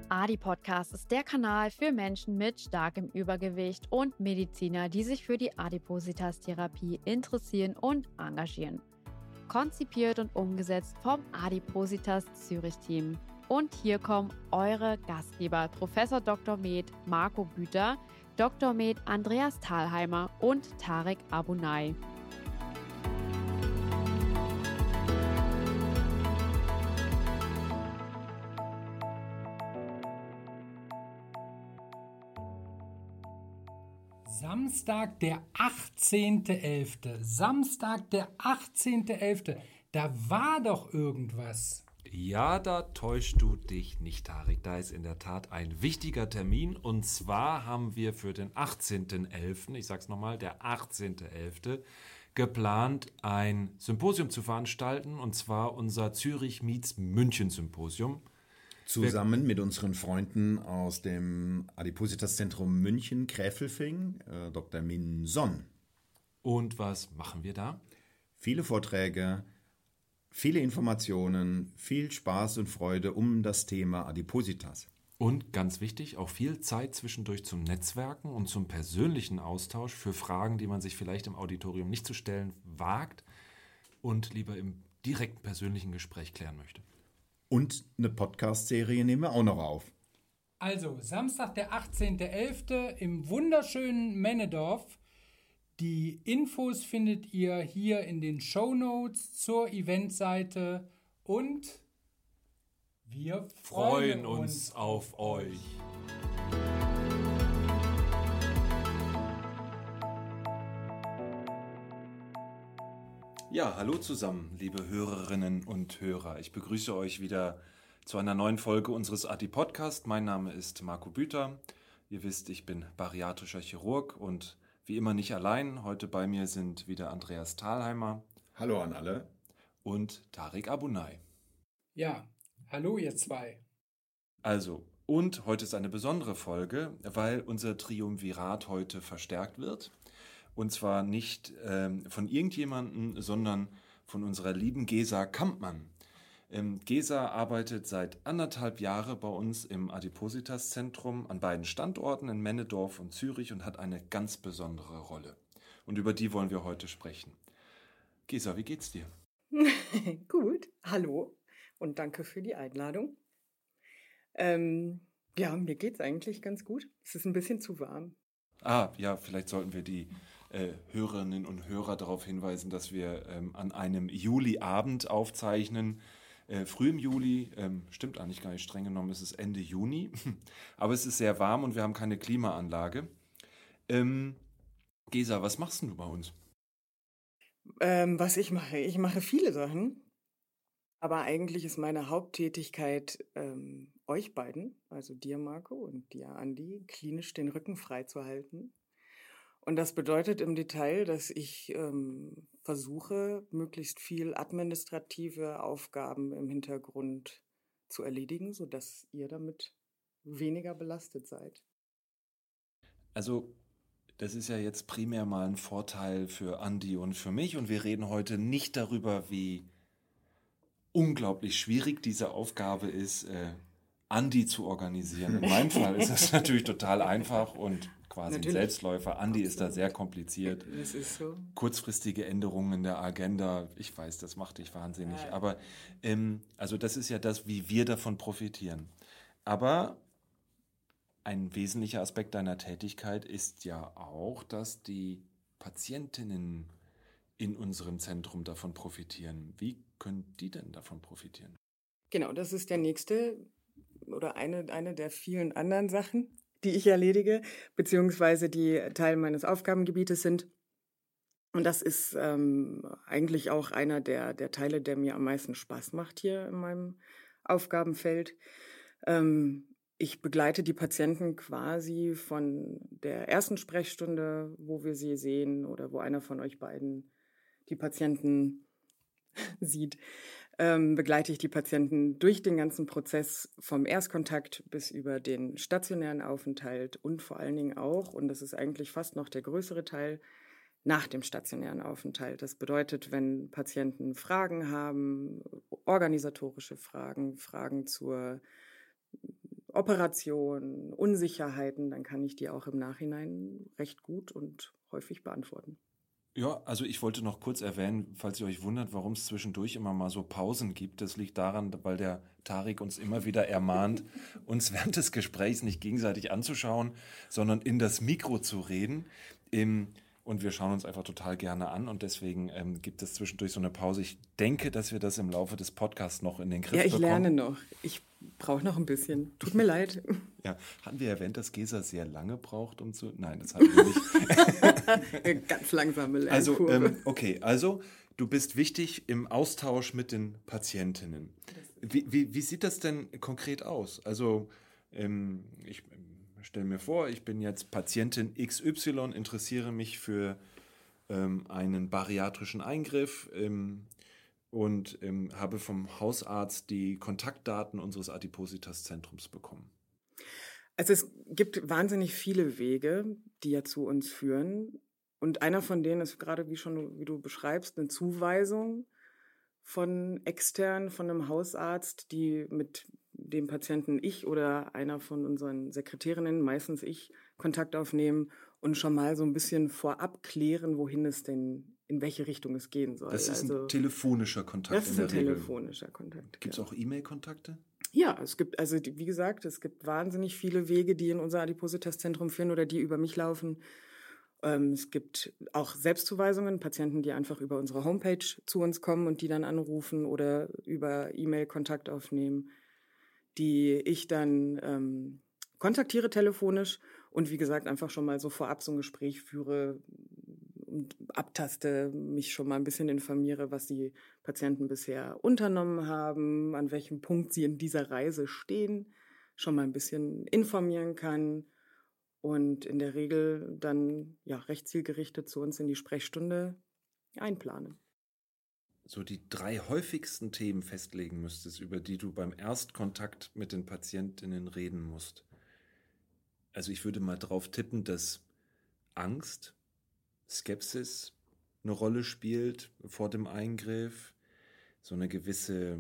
Adi-Podcast ist der Kanal für Menschen mit starkem Übergewicht und Mediziner, die sich für die Adipositas-Therapie interessieren und engagieren. Konzipiert und umgesetzt vom Adipositas Zürich-Team. Und hier kommen eure Gastgeber Prof. Dr. Med Marco Büter, Dr. Med Andreas Thalheimer und Tarek Abunay. Samstag, der 18.11. Samstag, der 18.11. Da war doch irgendwas. Ja, da täuschst du dich nicht, Tarek. Da ist in der Tat ein wichtiger Termin. Und zwar haben wir für den 18.11., ich sag's nochmal, der 18.11., geplant, ein Symposium zu veranstalten. Und zwar unser Zürich meets München Symposium. Zusammen mit unseren Freunden aus dem Adipositas-Zentrum München, Gräfelfing, Dr. Min Son. Und was machen wir da? Viele Vorträge, viele Informationen, viel Spaß und Freude um das Thema Adipositas. Und ganz wichtig, auch viel Zeit zwischendurch zum Netzwerken und zum persönlichen Austausch für Fragen, die man sich vielleicht im Auditorium nicht zu stellen wagt und lieber im direkten persönlichen Gespräch klären möchte. Und eine Podcast-Serie nehmen wir auch noch auf. Also, Samstag, der 18.11. im wunderschönen Männedorf. Die Infos findet ihr hier in den Shownotes zur Eventseite und wir freuen uns auf euch. Ja, hallo zusammen, liebe Hörerinnen und Hörer. Ich begrüße euch wieder zu einer neuen Folge unseres Adi-Podcast. Mein Name ist Marco Büter. Ihr wisst, ich bin bariatrischer Chirurg und wie immer nicht allein. Heute bei mir sind wieder Andreas Thalheimer. Hallo an alle. Und Tarek Abunay. Ja, hallo ihr zwei. Also, und heute ist eine besondere Folge, weil unser Triumvirat heute verstärkt wird. Und zwar nicht von irgendjemandem, sondern von unserer lieben Gesa Kampmann. Gesa arbeitet seit 1,5 Jahren bei uns im Adipositas-Zentrum an beiden Standorten in Männedorf und Zürich und hat eine ganz besondere Rolle. Und über die wollen wir heute sprechen. Gesa, wie geht's dir? Gut, hallo und danke für die Einladung. Ja, mir geht's eigentlich ganz gut. Es ist ein bisschen zu warm. Ja, vielleicht sollten wir die Hörerinnen und Hörer darauf hinweisen, dass wir an einem Juliabend aufzeichnen. Früh im Juli, stimmt eigentlich gar nicht, streng genommen ist es Ende Juni, aber es ist sehr warm und wir haben keine Klimaanlage. Gesa, was machst denn du bei uns? Was ich mache? Ich mache viele Sachen, aber eigentlich ist meine Haupttätigkeit, euch beiden, also dir Marco und dir Andi, klinisch den Rücken frei zu halten. Und das bedeutet im Detail, dass ich versuche, möglichst viel administrative Aufgaben im Hintergrund zu erledigen, sodass ihr damit weniger belastet seid. Also, das ist ja jetzt primär mal ein Vorteil für Andi und für mich und wir reden heute nicht darüber, wie unglaublich schwierig diese Aufgabe ist, Andi zu organisieren. In meinem Fall ist das natürlich total einfach und quasi ein Selbstläufer. Andi ist da sehr kompliziert. Das ist so. Kurzfristige Änderungen in der Agenda, ich weiß, das macht dich wahnsinnig. Aber also das ist ja das, wie wir davon profitieren. Aber ein wesentlicher Aspekt deiner Tätigkeit ist ja auch, dass die Patientinnen in unserem Zentrum davon profitieren. Wie können die denn davon profitieren? Genau, das ist der nächste oder eine der vielen anderen Sachen, die ich erledige, beziehungsweise die Teil meines Aufgabengebietes sind. Und das ist eigentlich auch einer der Teile, der mir am meisten Spaß macht hier in meinem Aufgabenfeld. Ich begleite die Patienten quasi von der ersten Sprechstunde, wo wir sie sehen oder wo einer von euch beiden die Patienten sieht, begleite ich die Patienten durch den ganzen Prozess vom Erstkontakt bis über den stationären Aufenthalt und vor allen Dingen auch, und das ist eigentlich fast noch der größere Teil, nach dem stationären Aufenthalt. Das bedeutet, wenn Patienten Fragen haben, organisatorische Fragen, Fragen zur Operationen, Unsicherheiten, dann kann ich die auch im Nachhinein recht gut und häufig beantworten. Ja, also ich wollte noch kurz erwähnen, falls ihr euch wundert, warum es zwischendurch immer mal so Pausen gibt. Das liegt daran, weil der Tarik uns immer wieder ermahnt, uns während des Gesprächs nicht gegenseitig anzuschauen, sondern in das Mikro zu reden. Und wir schauen uns einfach total gerne an und deswegen gibt es zwischendurch so eine Pause. Ich denke, dass wir das im Laufe des Podcasts noch in den Griff bekommen. Ja, ich lerne noch. Ich brauche noch ein bisschen. Tut mir leid. Ja, hatten wir erwähnt, dass Gesa sehr lange braucht, um zu... Nein, das hatten wir nicht. Ganz langsame Lernkurve. Also du bist wichtig im Austausch mit den Patientinnen. Wie sieht das denn konkret aus? Also ich stelle mir vor, ich bin jetzt Patientin XY, interessiere mich für einen bariatrischen Eingriff und habe vom Hausarzt die Kontaktdaten unseres Adipositas-Zentrums bekommen. Also es gibt wahnsinnig viele Wege, die ja zu uns führen. Und einer von denen ist gerade, wie du beschreibst, eine Zuweisung von extern, von einem Hausarzt, die mit dem Patienten ich oder einer von unseren Sekretärinnen, meistens ich, Kontakt aufnehmen und schon mal so ein bisschen vorab klären, wohin es denn, in welche Richtung es gehen soll. Das ist ein telefonischer Kontakt. Das ist ein telefonischer Kontakt. Gibt es auch E-Mail-Kontakte? Ja, es gibt, also wie gesagt, es gibt wahnsinnig viele Wege, die in unser Adipositas-Zentrum führen oder die über mich laufen. Es gibt auch Selbstzuweisungen, Patienten, die einfach über unsere Homepage zu uns kommen und die dann anrufen oder über E-Mail Kontakt aufnehmen, die ich dann kontaktiere telefonisch und wie gesagt einfach schon mal so vorab so ein Gespräch führe und abtaste, mich schon mal ein bisschen informiere, was die Patienten bisher unternommen haben, an welchem Punkt sie in dieser Reise stehen, schon mal ein bisschen informieren kann und in der Regel dann ja recht zielgerichtet zu uns in die Sprechstunde einplane. So die 3 häufigsten Themen festlegen müsstest, über die du beim Erstkontakt mit den Patientinnen reden musst. Also ich würde mal drauf tippen, dass Angst, Skepsis eine Rolle spielt vor dem Eingriff, so eine gewisse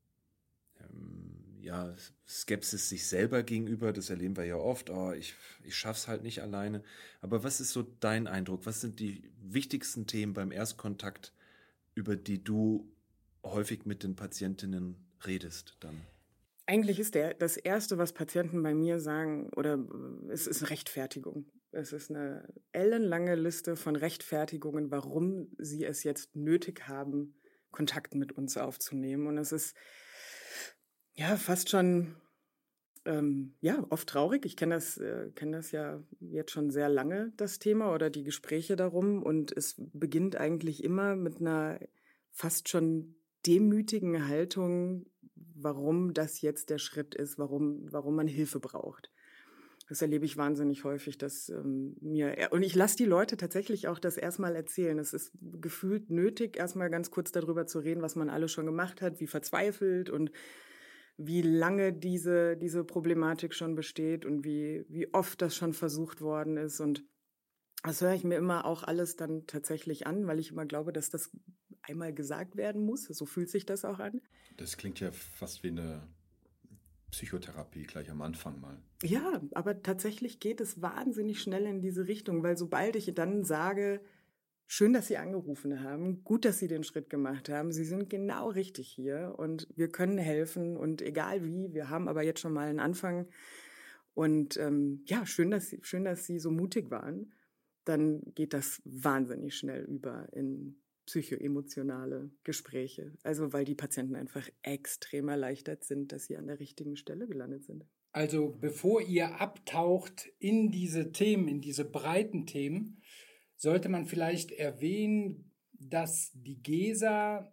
Skepsis sich selber gegenüber, das erleben wir ja oft, ich schaff's halt nicht alleine. Aber was ist so dein Eindruck? Was sind die wichtigsten Themen beim Erstkontakt, über die du häufig mit den Patientinnen redest dann? Eigentlich ist das Erste, was Patienten bei mir sagen, oder es ist Rechtfertigung. Es ist eine ellenlange Liste von Rechtfertigungen, warum sie es jetzt nötig haben, Kontakt mit uns aufzunehmen. Und es ist ja fast schon oft traurig. Ich kenne das ja jetzt schon sehr lange, das Thema oder die Gespräche darum. Und es beginnt eigentlich immer mit einer fast schon demütigen Haltung, warum das jetzt der Schritt ist, warum man Hilfe braucht. Das erlebe ich wahnsinnig häufig, dass und ich lasse die Leute tatsächlich auch das erstmal erzählen. Es ist gefühlt nötig, erstmal ganz kurz darüber zu reden, was man alles schon gemacht hat, wie verzweifelt und wie lange diese Problematik schon besteht und wie oft das schon versucht worden ist. Und das höre ich mir immer auch alles dann tatsächlich an, weil ich immer glaube, dass das einmal gesagt werden muss. So fühlt sich das auch an. Das klingt ja fast wie eine Psychotherapie gleich am Anfang mal. Ja, aber tatsächlich geht es wahnsinnig schnell in diese Richtung, weil sobald ich dann sage, schön, dass Sie angerufen haben, gut, dass Sie den Schritt gemacht haben, Sie sind genau richtig hier und wir können helfen und egal wie, wir haben aber jetzt schon mal einen Anfang und schön, dass Sie so mutig waren, dann geht das wahnsinnig schnell über in psychoemotionale Gespräche. Also weil die Patienten einfach extrem erleichtert sind, dass sie an der richtigen Stelle gelandet sind. Also bevor ihr abtaucht in diese Themen, in diese breiten Themen, sollte man vielleicht erwähnen, dass die Gesa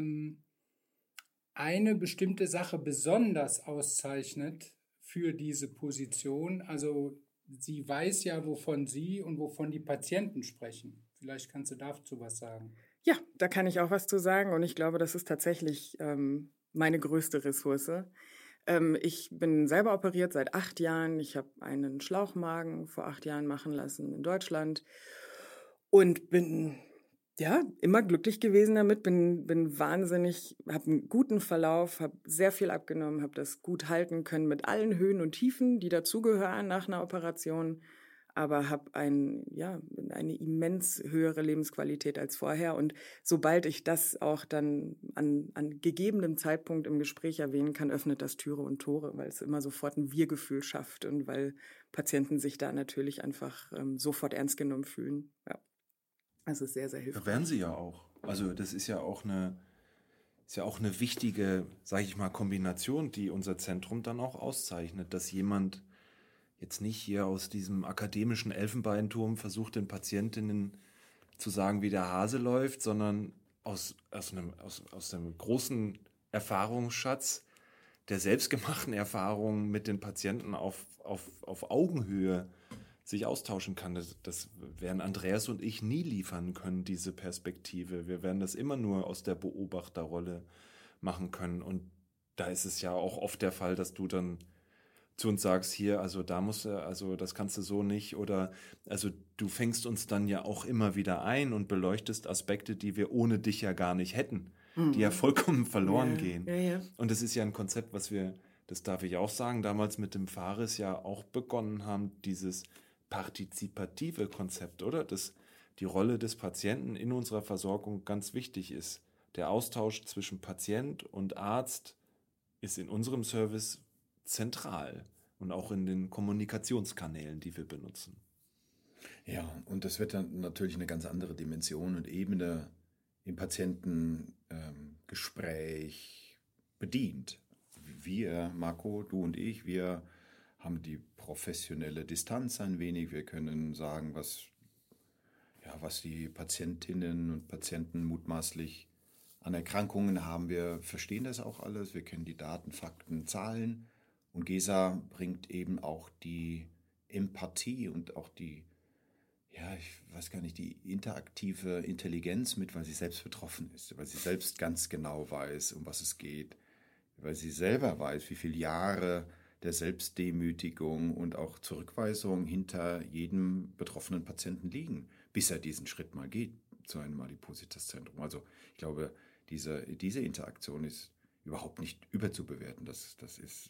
eine bestimmte Sache besonders auszeichnet für diese Position. Also sie weiß ja, wovon sie und wovon die Patienten sprechen. Vielleicht kannst du dazu was sagen. Ja, da kann ich auch was zu sagen und ich glaube, das ist tatsächlich meine größte Ressource. Ich bin selber operiert seit 8 Jahren. Ich habe einen Schlauchmagen vor 8 Jahren machen lassen in Deutschland und bin Ja, immer glücklich gewesen damit, bin wahnsinnig, habe einen guten Verlauf, habe sehr viel abgenommen, habe das gut halten können mit allen Höhen und Tiefen, die dazugehören nach einer Operation, aber habe eine immens höhere Lebensqualität als vorher. Und sobald ich das auch dann an gegebenem Zeitpunkt im Gespräch erwähnen kann, öffnet das Türe und Tore, weil es immer sofort ein Wir-Gefühl schafft und weil Patienten sich da natürlich einfach sofort ernst genommen fühlen. Ja. Also sehr, sehr hilfreich. Da werden sie ja auch. Also das ist ja auch eine wichtige, sage ich mal, Kombination, die unser Zentrum dann auch auszeichnet, dass jemand jetzt nicht hier aus diesem akademischen Elfenbeinturm versucht, den Patientinnen zu sagen, wie der Hase läuft, sondern aus einem großen Erfahrungsschatz der selbstgemachten Erfahrungen mit den Patienten auf Augenhöhe sich austauschen kann. Das werden Andreas und ich nie liefern können, diese Perspektive. Wir werden das immer nur aus der Beobachterrolle machen können. Und da ist es ja auch oft der Fall, dass du dann zu uns sagst, hier, also da musst du, also das kannst du so nicht, oder also du fängst uns dann ja auch immer wieder ein und beleuchtest Aspekte, die wir ohne dich ja gar nicht hätten, die ja vollkommen verloren gehen. Ja. Und das ist ja ein Konzept, was wir, das darf ich auch sagen, damals mit dem Fares ja auch begonnen haben, dieses partizipative Konzept, oder? Dass die Rolle des Patienten in unserer Versorgung ganz wichtig ist. Der Austausch zwischen Patient und Arzt ist in unserem Service zentral und auch in den Kommunikationskanälen, die wir benutzen. Ja, und das wird dann natürlich eine ganz andere Dimension und Ebene im Patientengespräch bedient. Wir, Marco, du und ich, wir haben die professionelle Distanz ein wenig. Wir können sagen, was die Patientinnen und Patienten mutmaßlich an Erkrankungen haben. Wir verstehen das auch alles. Wir kennen die Daten, Fakten, Zahlen. Und Gesa bringt eben auch die Empathie und auch die interaktive Intelligenz mit, weil sie selbst betroffen ist, weil sie selbst ganz genau weiß, um was es geht, weil sie selber weiß, wie viele Jahre der Selbstdemütigung und auch Zurückweisung hinter jedem betroffenen Patienten liegen, bis er diesen Schritt mal geht zu einem Adipositas-Zentrum. Also ich glaube, diese Interaktion ist überhaupt nicht überzubewerten. Das ist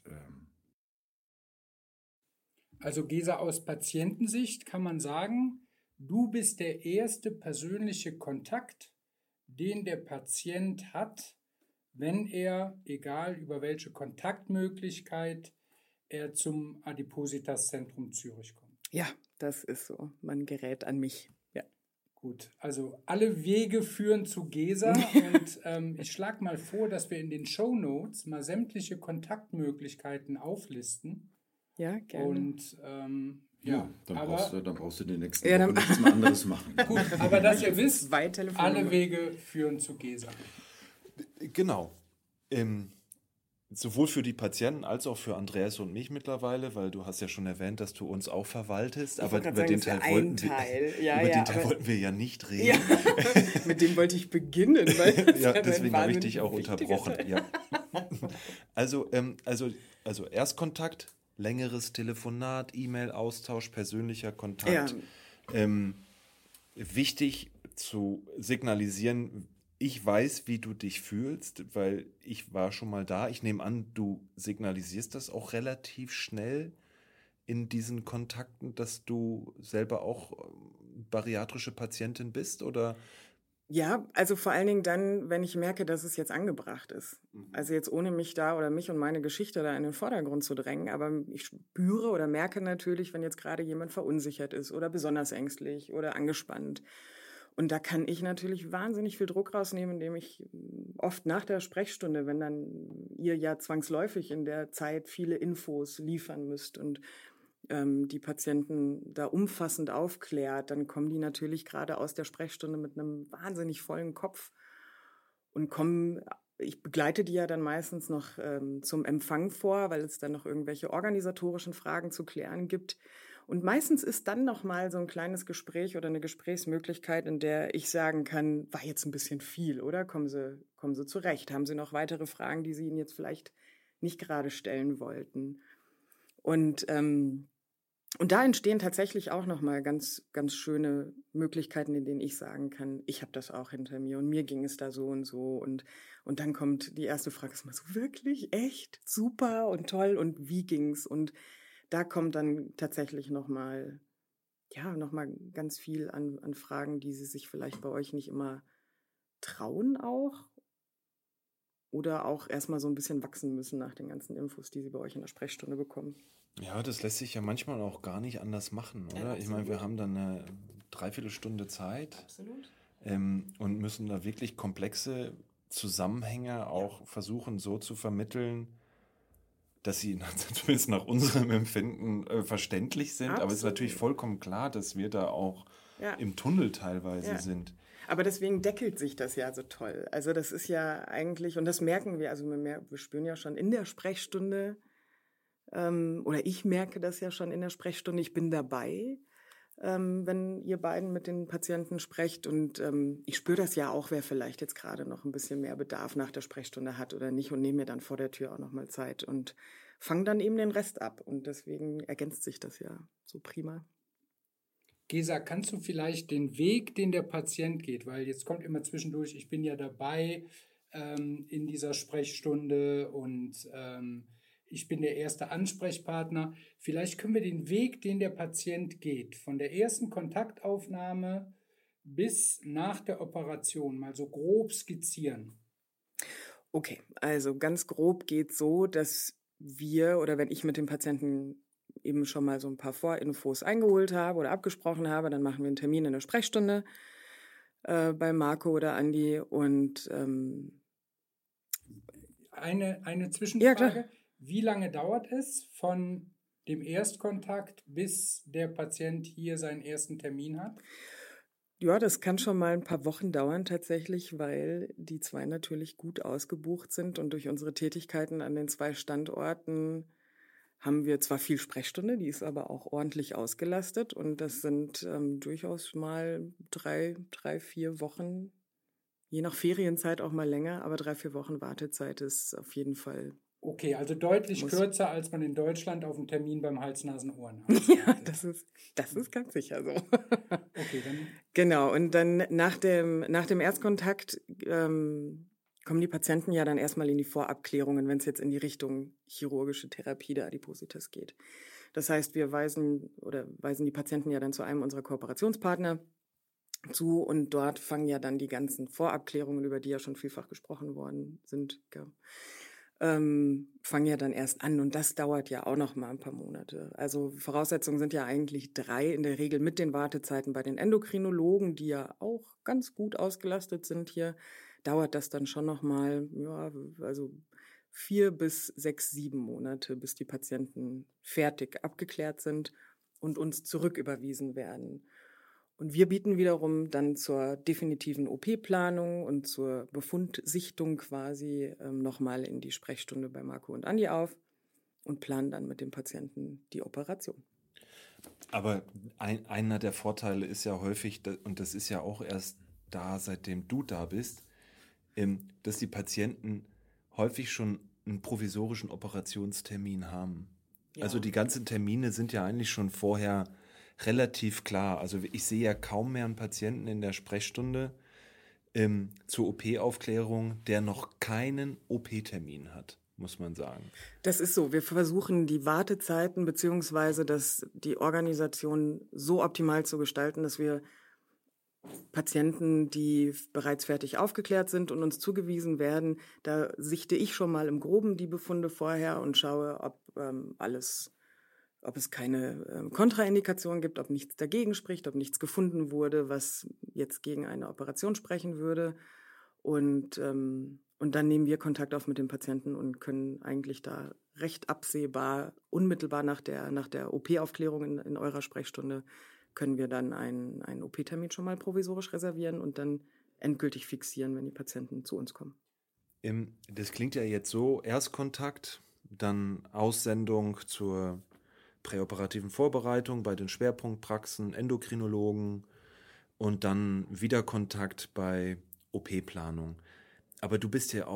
Also Gesa, aus Patientensicht kann man sagen, du bist der erste persönliche Kontakt, den der Patient hat, wenn er, egal über welche Kontaktmöglichkeit, er zum Adipositas-Zentrum Zürich kommt. Ja, das ist so. Man gerät an mich. Ja. Gut, also alle Wege führen zu Gesa und ich schlage mal vor, dass wir in den Shownotes mal sämtliche Kontaktmöglichkeiten auflisten. Ja, gerne. Und dann brauchst du die nächsten Ja, Wochen nichts mehr anderes machen. gut, aber dass ihr wisst, Zwei Telefonnummer. alle Wege führen zu Gesa. Genau. Sowohl für die Patienten als auch für Andreas und mich mittlerweile, weil du hast ja schon erwähnt, dass du uns auch verwaltest, aber über den Teil wollten wir ja nicht reden. Ja, mit dem wollte ich beginnen. Weil das ja, ja deswegen habe ich dich auch wichtiger unterbrochen. Teil. Ja. Also Erstkontakt, längeres Telefonat, E-Mail-Austausch, persönlicher Kontakt. Ja. Wichtig zu signalisieren, ich weiß, wie du dich fühlst, weil ich war schon mal da. Ich nehme an, du signalisierst das auch relativ schnell in diesen Kontakten, dass du selber auch bariatrische Patientin bist, oder? Ja, also vor allen Dingen dann, wenn ich merke, dass es jetzt angebracht ist. Also jetzt ohne mich und meine Geschichte da in den Vordergrund zu drängen, aber ich spüre oder merke natürlich, wenn jetzt gerade jemand verunsichert ist oder besonders ängstlich oder angespannt. Und da kann ich natürlich wahnsinnig viel Druck rausnehmen, indem ich oft nach der Sprechstunde, wenn dann ihr ja zwangsläufig in der Zeit viele Infos liefern müsst und die Patienten da umfassend aufklärt, dann kommen die natürlich gerade aus der Sprechstunde mit einem wahnsinnig vollen Kopf und ich begleite die ja dann meistens noch zum Empfang vor, weil es dann noch irgendwelche organisatorischen Fragen zu klären gibt. Und meistens ist dann noch mal so ein kleines Gespräch oder eine Gesprächsmöglichkeit, in der ich sagen kann, war jetzt ein bisschen viel, oder? Kommen Sie zurecht? Haben Sie noch weitere Fragen, die Sie Ihnen jetzt vielleicht nicht gerade stellen wollten? Und Und da entstehen tatsächlich auch nochmal ganz, ganz schöne Möglichkeiten, in denen ich sagen kann, ich habe das auch hinter mir und mir ging es da so und so. Und dann kommt die erste Frage, ist mal so, wirklich, echt, super und toll und wie ging's? Und da kommt dann tatsächlich nochmal ganz viel an Fragen, die sie sich vielleicht bei euch nicht immer trauen auch. Oder auch erstmal so ein bisschen wachsen müssen nach den ganzen Infos, die sie bei euch in der Sprechstunde bekommen. Ja, das lässt sich ja manchmal auch gar nicht anders machen, oder? Ja, Ich meine, wir haben dann eine Dreiviertelstunde Zeit Absolut. Und müssen da wirklich komplexe Zusammenhänge auch versuchen so zu vermitteln, dass sie zumindest nach unserem Empfinden verständlich sind. Aber es ist natürlich vollkommen klar, dass wir da auch im Tunnel teilweise sind. Aber deswegen deckelt sich das ja so toll. Also das ist ja eigentlich, und das merken wir, also wir spüren ja schon in der Sprechstunde, oder ich merke das ja schon in der Sprechstunde, ich bin dabei, wenn ihr beiden mit den Patienten sprecht. Und ich spüre das ja auch, wer vielleicht jetzt gerade noch ein bisschen mehr Bedarf nach der Sprechstunde hat oder nicht und nehme mir dann vor der Tür auch nochmal Zeit und fange dann eben den Rest ab. Und deswegen ergänzt sich das ja so prima. Gesa, kannst du vielleicht den Weg, den der Patient geht, weil jetzt kommt immer zwischendurch, ich bin ja dabei in dieser Sprechstunde und ich bin der erste Ansprechpartner. Vielleicht können wir den Weg, den der Patient geht, von der ersten Kontaktaufnahme bis nach der Operation mal so grob skizzieren. Okay, also ganz grob geht so, dass wir oder wenn ich mit dem Patienten eben schon mal so ein paar Vorinfos eingeholt habe oder abgesprochen habe, dann machen wir einen Termin in der Sprechstunde bei Marco oder Andi und eine Zwischenfrage. Ja, klar. Wie lange dauert es von dem Erstkontakt, bis der Patient hier seinen ersten Termin hat? Ja, das kann schon mal ein paar Wochen dauern tatsächlich, weil die zwei natürlich gut ausgebucht sind und durch unsere Tätigkeiten an den 2 Standorten haben wir zwar viel Sprechstunde, die ist aber auch ordentlich ausgelastet und das sind durchaus mal 3, 4 Wochen, je nach Ferienzeit auch mal länger, aber 3, 4 Wochen Wartezeit ist auf jeden Fall. Okay, also deutlich kürzer, als man in Deutschland auf einen Termin beim Hals-Nasen-Ohren hat. Ja, das ist ganz sicher so. Okay, dann. Genau, und dann nach dem Erstkontakt kommen die Patienten ja dann erstmal in die Vorabklärungen, wenn es jetzt in die Richtung chirurgische Therapie der Adipositas geht. Das heißt, wir weisen die Patienten ja dann zu einem unserer Kooperationspartner zu und dort fangen ja dann die ganzen Vorabklärungen, über die ja schon vielfach gesprochen worden sind, fangen ja dann erst an und das dauert ja auch noch mal ein paar Monate. Also Voraussetzungen sind ja eigentlich 3 in der Regel mit den Wartezeiten bei den Endokrinologen, die ja auch ganz gut ausgelastet sind hier, dauert das dann schon noch mal, ja, also 4 bis 6, 7 Monate, bis die Patienten fertig abgeklärt sind und uns zurücküberwiesen werden. Und wir bieten wiederum dann zur definitiven OP-Planung und zur Befundsichtung quasi nochmal in die Sprechstunde bei Marco und Andi auf und planen dann mit dem Patienten die Operation. Aber einer der Vorteile ist ja häufig, und das ist ja auch erst da, seitdem du da bist, dass die Patienten häufig schon einen provisorischen Operationstermin haben. Ja. Also die ganzen Termine sind ja eigentlich schon vorher relativ klar. Also ich sehe ja kaum mehr einen Patienten in der Sprechstunde zur OP-Aufklärung, der noch keinen OP-Termin hat, muss man sagen. Das ist so. Wir versuchen die Wartezeiten bzw. die Organisation so optimal zu gestalten, dass wir Patienten, die bereits fertig aufgeklärt sind und uns zugewiesen werden, da sichte ich schon mal im Groben die Befunde vorher und schaue, ob es keine Kontraindikation gibt, ob nichts dagegen spricht, ob nichts gefunden wurde, was jetzt gegen eine Operation sprechen würde. Und dann nehmen wir Kontakt auf mit dem Patienten und können eigentlich da recht absehbar, unmittelbar nach der OP-Aufklärung in eurer Sprechstunde, können wir dann einen OP-Termin schon mal provisorisch reservieren und dann endgültig fixieren, wenn die Patienten zu uns kommen. Das klingt ja jetzt so, Erstkontakt, dann Aussendung zur präoperativen Vorbereitung bei den Schwerpunktpraxen, Endokrinologen und dann wieder Kontakt bei OP-Planung. Aber du bist ja auch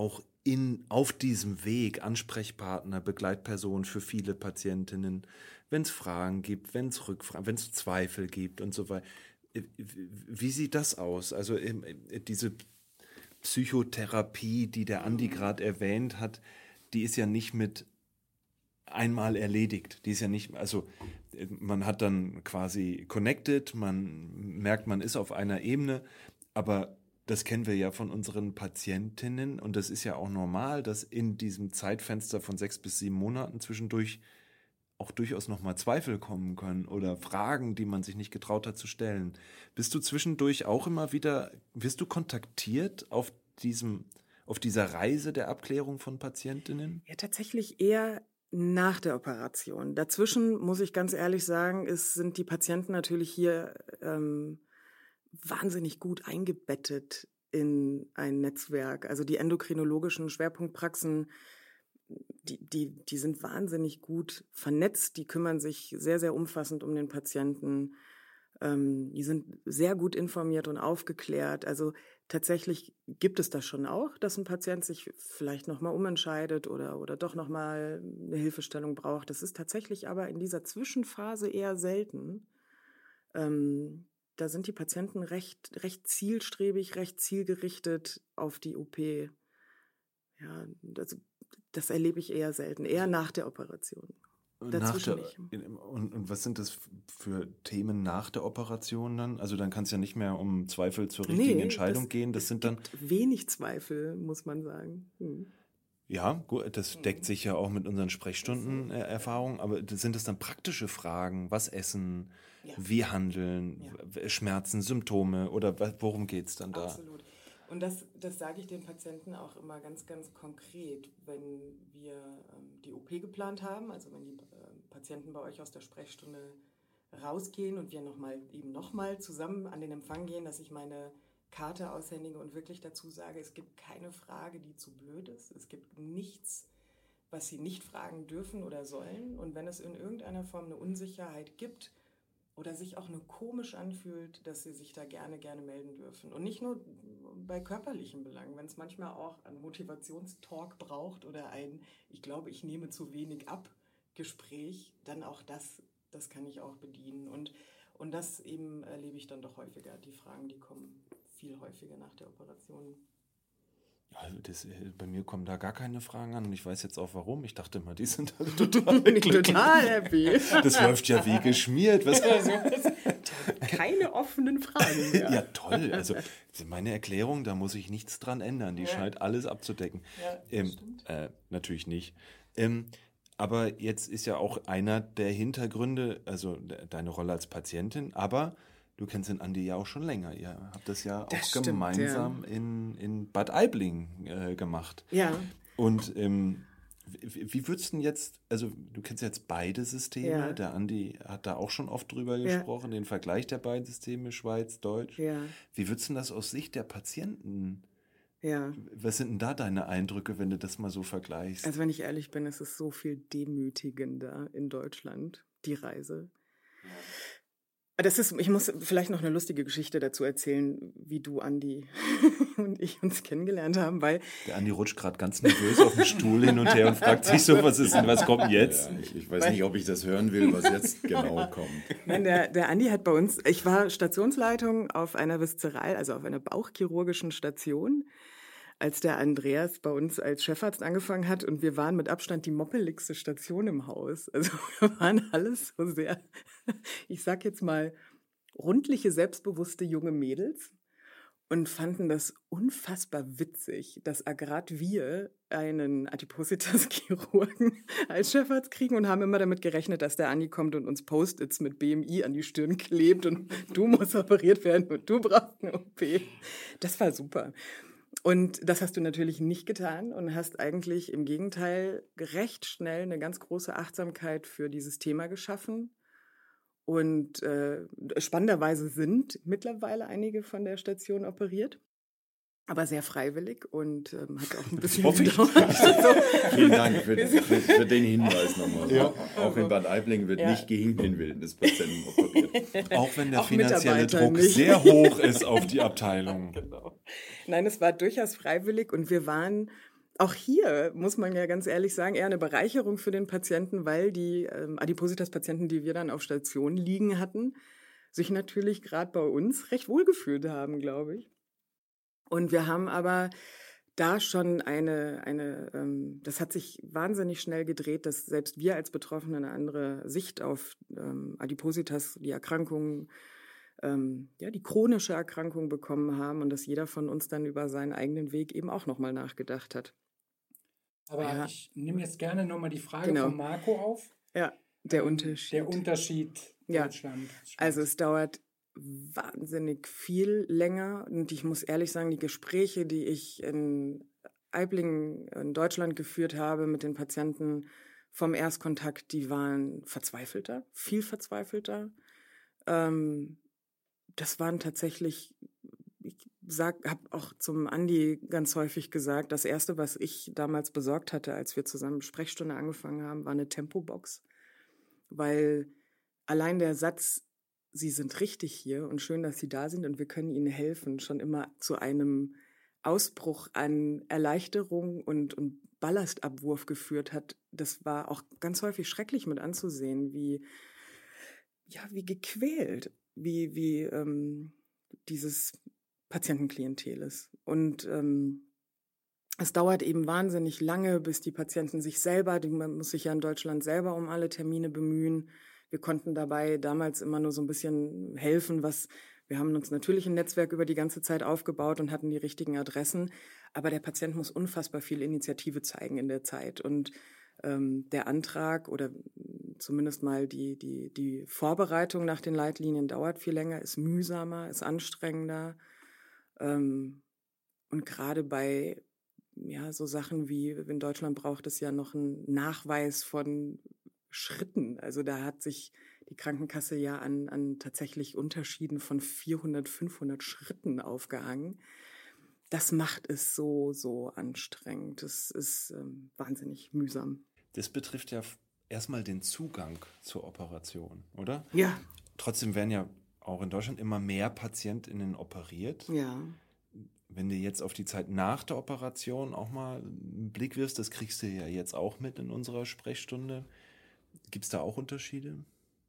auf diesem Weg Ansprechpartner, Begleitperson für viele Patientinnen, wenn es Fragen gibt, wenn es Rückfragen, wenn es Zweifel gibt und so weiter. Wie sieht das aus? Also diese Psychotherapie, die der Andi gerade erwähnt hat, die ist ja nicht mit einmal erledigt. Die ist ja nicht, also man hat dann quasi connected, man merkt, man ist auf einer Ebene, aber das kennen wir ja von unseren Patientinnen und das ist ja auch normal, dass in diesem Zeitfenster von 6 bis 7 Monaten zwischendurch auch durchaus nochmal Zweifel kommen können oder Fragen, die man sich nicht getraut hat zu stellen. Bist du zwischendurch auch immer wieder, wirst du kontaktiert auf dieser Reise der Abklärung von Patientinnen? Ja, tatsächlich eher nach der Operation. Dazwischen, muss ich ganz ehrlich sagen, sind die Patienten natürlich hier wahnsinnig gut eingebettet in ein Netzwerk. Also die endokrinologischen Schwerpunktpraxen, die sind wahnsinnig gut vernetzt, die kümmern sich sehr, sehr umfassend um den Patienten. Die sind sehr gut informiert und aufgeklärt. Also tatsächlich gibt es das schon auch, dass ein Patient sich vielleicht nochmal umentscheidet oder doch nochmal eine Hilfestellung braucht. Das ist tatsächlich aber in dieser Zwischenphase eher selten. Da sind die Patienten recht zielstrebig, recht zielgerichtet auf die OP. Ja, das erlebe ich eher selten, eher nach der Operation. Dazwischen nicht. Und was sind das für Themen nach der Operation dann? Also dann kann es ja nicht mehr um Zweifel zur richtigen Entscheidung gehen. Das sind dann wenig Zweifel, muss man sagen. Ja, gut, das deckt sich ja auch mit unseren Sprechstunden-Erfahrungen, aber sind das dann praktische Fragen? Was essen? Ja. Wie handeln? Ja. Schmerzen, Symptome oder worum geht es dann da? Absolut. Und das sage ich den Patienten auch immer ganz, ganz konkret, wenn wir die OP geplant haben, also wenn die Patienten bei euch aus der Sprechstunde rausgehen und wir nochmal zusammen an den Empfang gehen, dass ich meine Karte aushändige und wirklich dazu sage, es gibt keine Frage, die zu blöd ist. Es gibt nichts, was Sie nicht fragen dürfen oder sollen. Und wenn es in irgendeiner Form eine Unsicherheit gibt oder sich auch nur komisch anfühlt, dass Sie sich da gerne melden dürfen. Und nicht nur bei körperlichen Belangen, wenn es manchmal auch einen Motivationstalk braucht oder ich glaube, ich nehme zu wenig ab Gespräch, dann auch das kann ich auch bedienen. Und das eben erlebe ich dann doch häufiger. Die Fragen, die kommen viel häufiger nach der Operation. Also bei mir kommen da gar keine Fragen an und ich weiß jetzt auch warum. Ich dachte immer, die sind alle total happy. Das läuft ja wie geschmiert. Keine offenen Fragen mehr. Ja, toll. Also meine Erklärung, da muss ich nichts dran ändern. Die scheint alles abzudecken. Ja, natürlich nicht. Aber jetzt ist ja auch einer der Hintergründe, also deine Rolle als Patientin, aber du kennst den Andi ja auch schon länger. Ihr habt das ja auch gemeinsam in Bad Aibling gemacht. Ja. Und wie würdest du denn jetzt, also du kennst jetzt beide Systeme, ja. Der Andi hat da auch schon oft drüber gesprochen, den Vergleich der beiden Systeme, Schweiz, Deutsch. Ja. Wie würdest du das aus Sicht der Patienten? Ja. Was sind denn da deine Eindrücke, wenn du das mal so vergleichst? Also wenn ich ehrlich bin, es ist so viel demütigender in Deutschland, die Reise. Ja. Ich muss vielleicht noch eine lustige Geschichte dazu erzählen, wie du, Andi, und ich uns kennengelernt haben, weil... Der Andi rutscht gerade ganz nervös auf dem Stuhl hin und her und fragt sich so, was kommt jetzt? Ja, ich weiß nicht, ob ich das hören will, was jetzt genau kommt. Nein, der Andi hat bei uns... Ich war Stationsleitung auf einer Viszeral, also auf einer bauchchirurgischen Station, als der Andreas bei uns als Chefarzt angefangen hat und wir waren mit Abstand die moppeligste Station im Haus. Also wir waren alles so sehr, ich sag jetzt mal, rundliche, selbstbewusste junge Mädels und fanden das unfassbar witzig, dass gerade wir einen Adipositas-Chirurgen als Chefarzt kriegen und haben immer damit gerechnet, dass der Andi kommt und uns Post-its mit BMI an die Stirn klebt und du musst operiert werden und du brauchst eine OP. Das war super. Und das hast du natürlich nicht getan und hast eigentlich im Gegenteil recht schnell eine ganz große Achtsamkeit für dieses Thema geschaffen. Und spannenderweise sind mittlerweile einige von der Station operiert, aber sehr freiwillig und hat auch ein bisschen gedauert. Vielen Dank für den Hinweis nochmal. Ja. Auch in Bad Aibling wird nicht gegen den Willen des Patienten operiert. Auch wenn der finanzielle Druck sehr hoch ist auf die Abteilung. Genau. Nein, es war durchaus freiwillig und wir waren auch hier muss man ja ganz ehrlich sagen, eher eine Bereicherung für den Patienten, weil die Adipositas-Patienten, die wir dann auf Station liegen hatten, sich natürlich gerade bei uns recht wohlgefühlt haben, glaube ich. Und wir haben aber da schon das hat sich wahnsinnig schnell gedreht, dass selbst wir als Betroffene eine andere Sicht auf Adipositas, die Erkrankung, die chronische Erkrankung bekommen haben und dass jeder von uns dann über seinen eigenen Weg eben auch nochmal nachgedacht hat. Aber ich nehme jetzt gerne nochmal die Frage Genau. von Marco auf. Ja, der Unterschied. Der Unterschied Deutschland. Also es dauert wahnsinnig viel länger und ich muss ehrlich sagen, die Gespräche, die ich in Aiblingen in Deutschland geführt habe mit den Patienten vom Erstkontakt, die waren verzweifelter, viel verzweifelter. Das waren tatsächlich, habe auch zum Andi ganz häufig gesagt, das Erste, was ich damals besorgt hatte, als wir zusammen Sprechstunde angefangen haben, war eine Tempobox, weil allein der Satz, Sie sind richtig hier und schön, dass Sie da sind und wir können Ihnen helfen, schon immer zu einem Ausbruch an Erleichterung und Ballastabwurf geführt hat. Das war auch ganz häufig schrecklich mit anzusehen, wie gequält, wie dieses Patientenklientel ist. Und es dauert eben wahnsinnig lange, bis die Patienten man muss sich ja in Deutschland selber um alle Termine bemühen. Wir konnten dabei damals immer nur so ein bisschen helfen, wir haben uns natürlich ein Netzwerk über die ganze Zeit aufgebaut und hatten die richtigen Adressen, aber der Patient muss unfassbar viel Initiative zeigen in der Zeit und der Antrag oder zumindest mal die Vorbereitung nach den Leitlinien dauert viel länger, ist mühsamer, ist anstrengender und gerade bei so Sachen wie in Deutschland braucht es ja noch einen Nachweis von Schritten. Also da hat sich die Krankenkasse ja an tatsächlich Unterschieden von 400, 500 Schritten aufgehangen. Das macht es so anstrengend. Das ist wahnsinnig mühsam. Das betrifft ja erstmal den Zugang zur Operation, oder? Ja. Trotzdem werden ja auch in Deutschland immer mehr PatientInnen operiert. Ja. Wenn du jetzt auf die Zeit nach der Operation auch mal einen Blick wirfst, das kriegst du ja jetzt auch mit in unserer Sprechstunde. Gibt es da auch Unterschiede?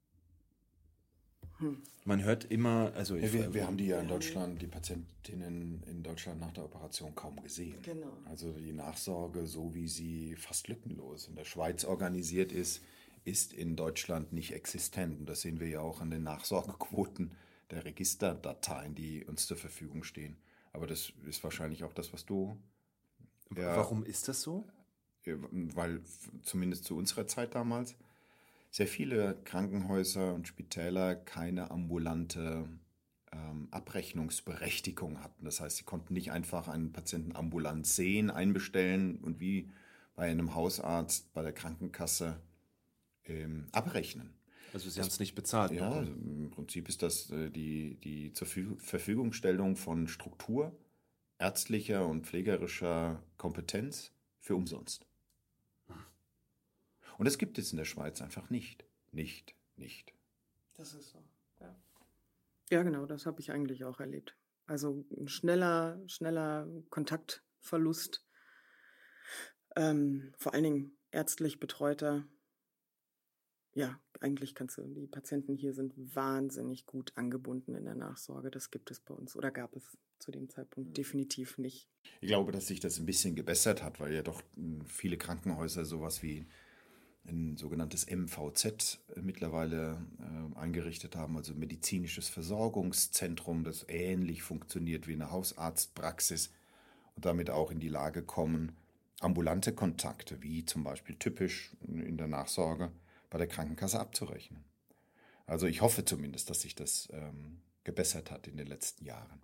Man hört immer, wir haben die ja in Deutschland, die Patientinnen in Deutschland nach der Operation kaum gesehen. Genau. Also die Nachsorge, so wie sie fast lückenlos in der Schweiz organisiert ist in Deutschland nicht existent. Und das sehen wir ja auch an den Nachsorgequoten der Registerdateien, die uns zur Verfügung stehen. Aber das ist wahrscheinlich auch das, was du... Warum ist das so? Weil zumindest zu unserer Zeit damals sehr viele Krankenhäuser und Spitäler keine ambulante Abrechnungsberechtigung hatten. Das heißt, sie konnten nicht einfach einen Patienten ambulant sehen, einbestellen und wie bei einem Hausarzt, bei der Krankenkasse abrechnen. Also sie haben es nicht bezahlt. Ja, im Prinzip ist das die zur Verfügungstellung von Struktur, ärztlicher und pflegerischer Kompetenz für umsonst. Und das gibt es in der Schweiz einfach nicht. Nicht. Das ist so, ja. Ja, genau, das habe ich eigentlich auch erlebt. Also ein schneller Kontaktverlust, vor allen Dingen ärztlich betreuter. Ja, eigentlich die Patienten hier sind wahnsinnig gut angebunden in der Nachsorge. Das gibt es bei uns oder gab es zu dem Zeitpunkt definitiv nicht. Ich glaube, dass sich das ein bisschen gebessert hat, weil ja doch viele Krankenhäuser sowas wie ein sogenanntes MVZ mittlerweile eingerichtet haben, also medizinisches Versorgungszentrum, das ähnlich funktioniert wie eine Hausarztpraxis und damit auch in die Lage kommen, ambulante Kontakte, wie zum Beispiel typisch in der Nachsorge, bei der Krankenkasse abzurechnen. Also ich hoffe zumindest, dass sich das gebessert hat in den letzten Jahren.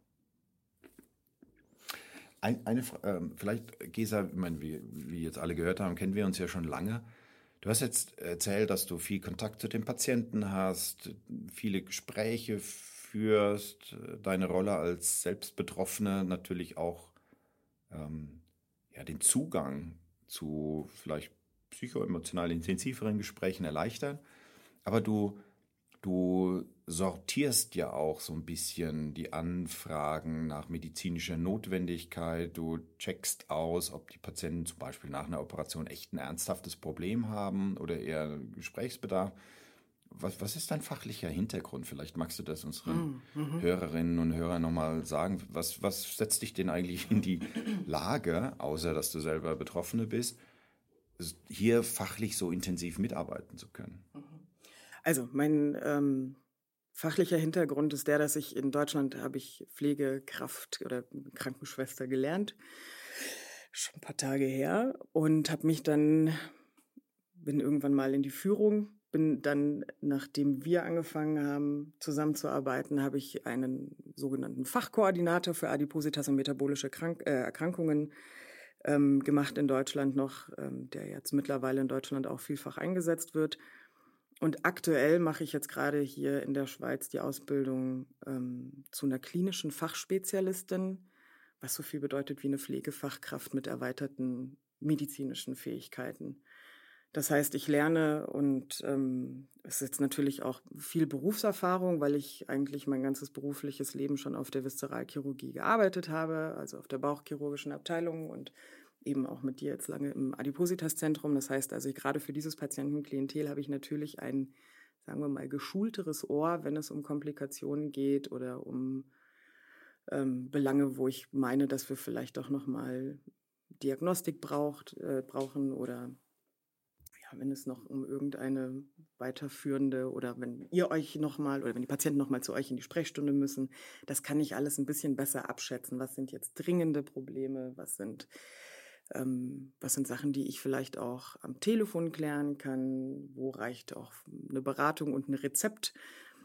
Vielleicht, Gesa, ich meine, wie jetzt alle gehört haben, kennen wir uns ja schon lange. Du hast jetzt erzählt, dass du viel Kontakt zu den Patienten hast, viele Gespräche führst, deine Rolle als Selbstbetroffene natürlich auch den Zugang zu vielleicht psychoemotional intensiveren Gesprächen erleichtern. Aber du sortierst ja auch so ein bisschen die Anfragen nach medizinischer Notwendigkeit. Du checkst aus, ob die Patienten zum Beispiel nach einer Operation echt ein ernsthaftes Problem haben oder eher Gesprächsbedarf. Was ist dein fachlicher Hintergrund? Vielleicht magst du das unseren Hörerinnen und Hörern nochmal sagen. Was setzt dich denn eigentlich in die Lage, außer dass du selber Betroffene bist, hier fachlich so intensiv mitarbeiten zu können? Also mein fachlicher Hintergrund ist der, dass ich in Deutschland habe ich Pflegekraft oder Krankenschwester gelernt, schon ein paar Tage her, und bin irgendwann mal in die Führung, bin dann, nachdem wir angefangen haben zusammenzuarbeiten, habe ich einen sogenannten Fachkoordinator für Adipositas und metabolische Erkrankungen gemacht in Deutschland noch, der jetzt mittlerweile in Deutschland auch vielfach eingesetzt wird. Und aktuell mache ich jetzt gerade hier in der Schweiz die Ausbildung zu einer klinischen Fachspezialistin, was so viel bedeutet wie eine Pflegefachkraft mit erweiterten medizinischen Fähigkeiten. Das heißt, ich lerne und es ist jetzt natürlich auch viel Berufserfahrung, weil ich eigentlich mein ganzes berufliches Leben schon auf der Viszeralchirurgie gearbeitet habe, also auf der bauchchirurgischen Abteilung und eben auch mit dir jetzt lange im Adipositas-Zentrum. Das heißt also, gerade für dieses Patientenklientel habe ich natürlich ein, sagen wir mal, geschulteres Ohr, wenn es um Komplikationen geht oder um Belange, wo ich meine, dass wir vielleicht doch nochmal Diagnostik brauchen oder ja, wenn es noch um irgendeine weiterführende oder wenn ihr euch nochmal oder wenn die Patienten nochmal zu euch in die Sprechstunde müssen, das kann ich alles ein bisschen besser abschätzen. Was sind jetzt dringende Probleme? Was sind Sachen, die ich vielleicht auch am Telefon klären kann? Wo reicht auch eine Beratung und ein Rezept?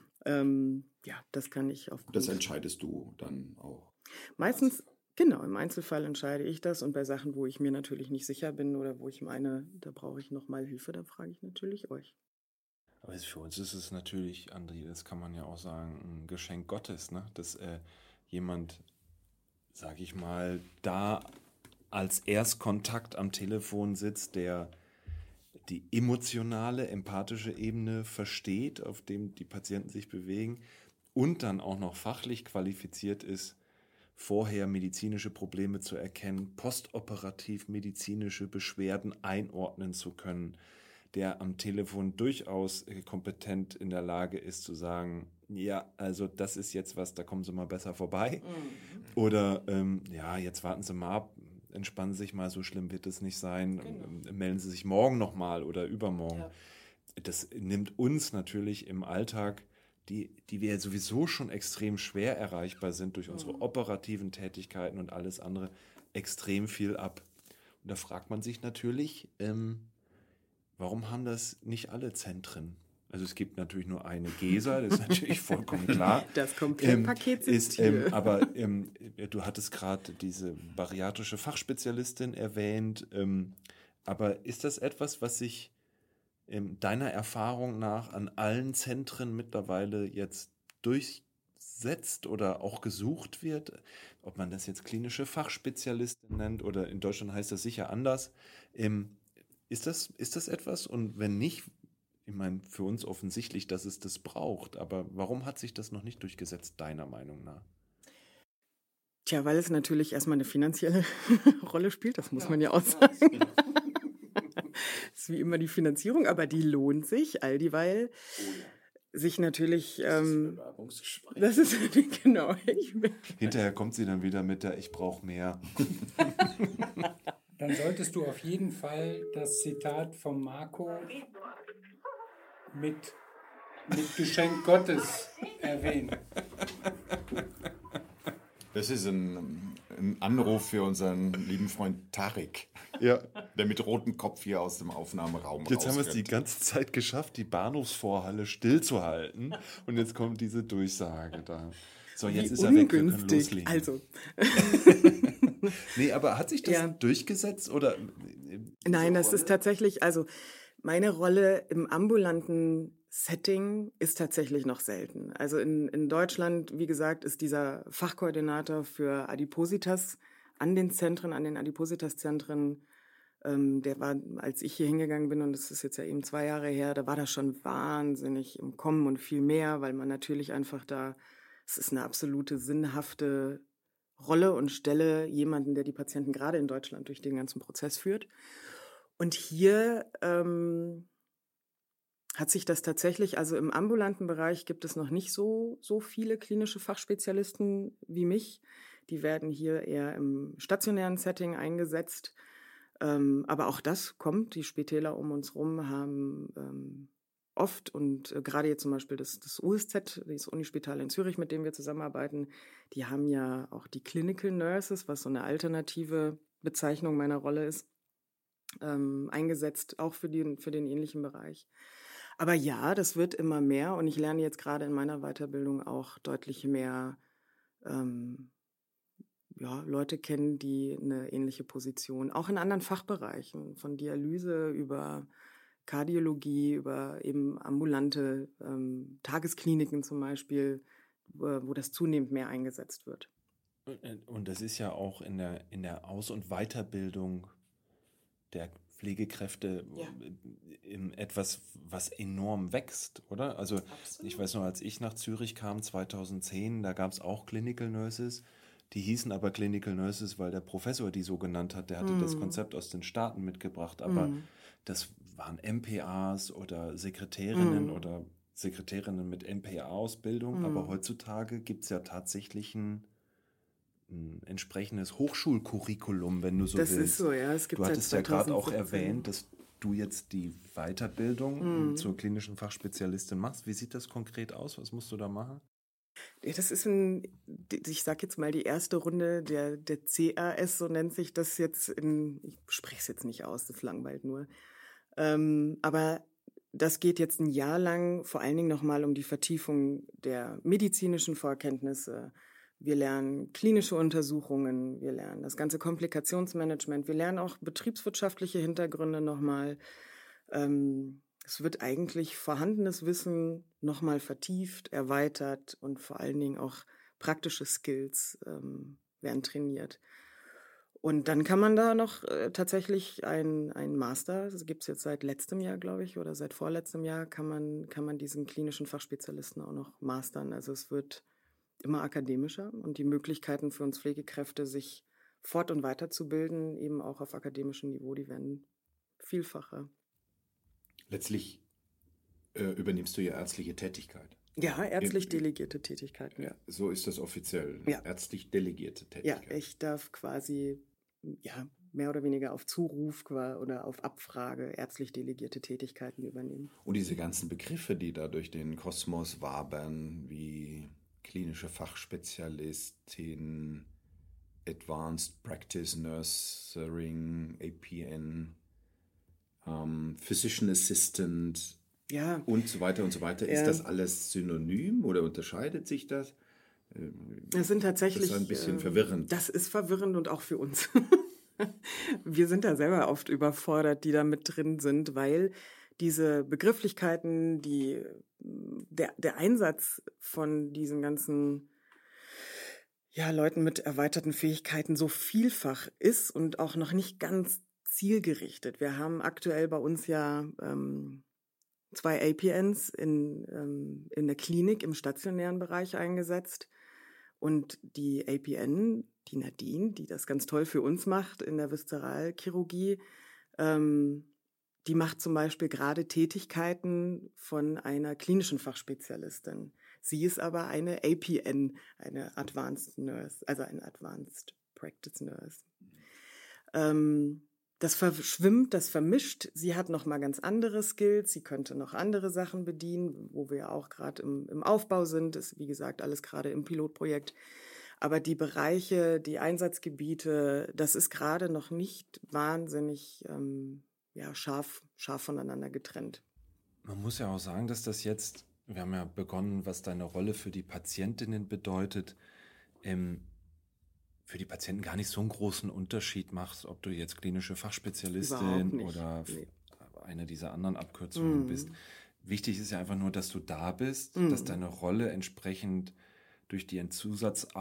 Ja, das kann ich auf. Das entscheidest du dann auch? Meistens, genau, im Einzelfall entscheide ich das, und bei Sachen, wo ich mir natürlich nicht sicher bin oder wo ich meine, da brauche ich nochmal Hilfe, da frage ich natürlich euch. Aber für uns ist es natürlich, André, das kann man ja auch sagen, ein Geschenk Gottes, ne? Dass jemand, sage ich mal, da als Erstkontakt am Telefon sitzt, der die emotionale, empathische Ebene versteht, auf dem die Patienten sich bewegen und dann auch noch fachlich qualifiziert ist, vorher medizinische Probleme zu erkennen, postoperativ medizinische Beschwerden einordnen zu können, der am Telefon durchaus kompetent in der Lage ist zu sagen, ja, also das ist jetzt was, da kommen Sie mal besser vorbei. Oder ja, jetzt warten Sie mal ab, entspannen Sie sich mal, so schlimm wird es nicht sein, melden Sie sich morgen nochmal oder übermorgen. Ja. Das nimmt uns natürlich im Alltag, die wir sowieso schon extrem schwer erreichbar sind durch unsere operativen Tätigkeiten und alles andere, extrem viel ab. Und da fragt man sich natürlich, warum haben das nicht alle Zentren? Also es gibt natürlich nur eine GESA, das ist natürlich vollkommen klar. Das Komplettpaket ist aber du hattest gerade diese bariatrische Fachspezialistin erwähnt. Aber ist das etwas, was sich deiner Erfahrung nach an allen Zentren mittlerweile jetzt durchsetzt oder auch gesucht wird? Ob man das jetzt klinische Fachspezialistin nennt oder in Deutschland heißt das sicher anders. Ist das etwas? Und wenn nicht, ich meine, für uns offensichtlich, dass es das braucht. Aber warum hat sich das noch nicht durchgesetzt, deiner Meinung nach? Tja, weil es natürlich erstmal eine finanzielle Rolle spielt, das muss man ja auch sagen. Das ist wie immer die Finanzierung, aber die lohnt sich, all dieweil sich natürlich. Das ist genau. Hinterher kommt sie dann wieder mit der Ich brauche mehr. Dann solltest du auf jeden Fall das Zitat von Marco mit Geschenk Gottes erwähnen. Das ist ein Anruf für unseren lieben Freund Tarek, ja, der mit rotem Kopf hier aus dem Aufnahmeraum Jetzt haben wir es die ganze Zeit geschafft, die Bahnhofsvorhalle stillzuhalten, und jetzt kommt diese Durchsage da. So, jetzt ist er weg, wir können loslegen. Also. Nee, aber hat sich das durchgesetzt oder? Nein, das ist tatsächlich, also meine Rolle im ambulanten Setting ist tatsächlich noch selten. Also in Deutschland, wie gesagt, ist dieser Fachkoordinator für Adipositas an den Adipositas-Zentren Der war, als ich hier hingegangen bin, und das ist jetzt ja eben 2 Jahre her, da war das schon wahnsinnig im Kommen und viel mehr, weil man natürlich einfach es ist eine absolute sinnhafte Rolle und Stelle, jemanden, der die Patienten gerade in Deutschland durch den ganzen Prozess führt. Und hier hat sich das tatsächlich, also im ambulanten Bereich gibt es noch nicht so viele klinische Fachspezialisten wie mich. Die werden hier eher im stationären Setting eingesetzt. Aber auch das kommt. Die Spitäler um uns rum haben oft und gerade jetzt zum Beispiel das USZ, das Unispital in Zürich, mit dem wir zusammenarbeiten, die haben ja auch die Clinical Nurses, was so eine alternative Bezeichnung meiner Rolle ist, eingesetzt, auch für den ähnlichen Bereich. Aber ja, das wird immer mehr und ich lerne jetzt gerade in meiner Weiterbildung auch deutlich mehr Leute kennen, die eine ähnliche Position, auch in anderen Fachbereichen, von Dialyse über Kardiologie, über eben ambulante Tageskliniken zum Beispiel, wo das zunehmend mehr eingesetzt wird. Und das ist ja auch in der Aus- und Weiterbildung der Pflegekräfte etwas, was enorm wächst, oder? Also absolut. Ich weiß noch, als ich nach Zürich kam 2010, da gab es auch Clinical Nurses. Die hießen aber Clinical Nurses, weil der Professor die so genannt hat. Der hatte das Konzept aus den Staaten mitgebracht. Aber das waren MPAs oder Sekretärinnen oder Sekretärinnen mit MPA-Ausbildung. Aber heutzutage gibt es ja tatsächlich ein entsprechendes Hochschulcurriculum, wenn du so willst. Das ist so, ja. Es gibt du hattest ja gerade auch erwähnt, dass du jetzt die Weiterbildung zur klinischen Fachspezialistin machst. Wie sieht das konkret aus? Was musst du da machen? Das ist ich sag jetzt mal, die erste Runde der CAS, so nennt sich das jetzt ich spreche es jetzt nicht aus, das langweilt nur. Aber das geht jetzt ein Jahr lang vor allen Dingen nochmal um die Vertiefung der medizinischen Vorkenntnisse. Wir lernen klinische Untersuchungen, wir lernen das ganze Komplikationsmanagement, wir lernen auch betriebswirtschaftliche Hintergründe nochmal. Es wird eigentlich vorhandenes Wissen nochmal vertieft, erweitert und vor allen Dingen auch praktische Skills werden trainiert. Und dann kann man da noch tatsächlich ein Master, das gibt es jetzt seit letztem Jahr, glaube ich, oder seit vorletztem Jahr, kann man diesen klinischen Fachspezialisten auch noch mastern. Also es wird immer akademischer und die Möglichkeiten für uns Pflegekräfte, sich fort- und weiterzubilden, eben auch auf akademischem Niveau, die werden vielfacher. Letztlich übernimmst du ja ärztliche Tätigkeit. Ja, ärztlich delegierte Tätigkeiten. Ja. So ist das offiziell. Ja. Ärztlich delegierte Tätigkeit. Ja, ich darf quasi mehr oder weniger auf Zuruf oder auf Abfrage ärztlich delegierte Tätigkeiten übernehmen. Und diese ganzen Begriffe, die da durch den Kosmos wabern, wie klinische Fachspezialistin, Advanced Practice Nursing, APN, Physician Assistant und so weiter und so weiter. Ja. Ist das alles synonym oder unterscheidet sich das? Das sind tatsächlich. Das ist ein bisschen verwirrend. Das ist verwirrend und auch für uns. Wir sind da selber oft überfordert, die da mit drin sind, weil diese Begrifflichkeiten, der Einsatz von diesen ganzen Leuten mit erweiterten Fähigkeiten so vielfach ist und auch noch nicht ganz zielgerichtet. Wir haben aktuell bei uns 2 APNs in der Klinik im stationären Bereich eingesetzt. Und die APN, die Nadine, die das ganz toll für uns macht in der Viszeralchirurgie, die macht zum Beispiel gerade Tätigkeiten von einer klinischen Fachspezialistin. Sie ist aber eine APN, eine Advanced Nurse, also eine Advanced Practice Nurse. Das verschwimmt, das vermischt. Sie hat noch mal ganz andere Skills. Sie könnte noch andere Sachen bedienen, wo wir auch gerade im Aufbau sind. Das ist, wie gesagt, alles gerade im Pilotprojekt. Aber die Bereiche, die Einsatzgebiete, das ist gerade noch nicht wahnsinnig scharf voneinander getrennt. Man muss ja auch sagen, dass das jetzt, wir haben ja begonnen, was deine Rolle für die Patientinnen bedeutet, für die Patienten gar nicht so einen großen Unterschied macht, ob du jetzt klinische Fachspezialistin oder eine dieser anderen Abkürzungen bist. Wichtig ist ja einfach nur, dass du da bist, dass deine Rolle entsprechend durch die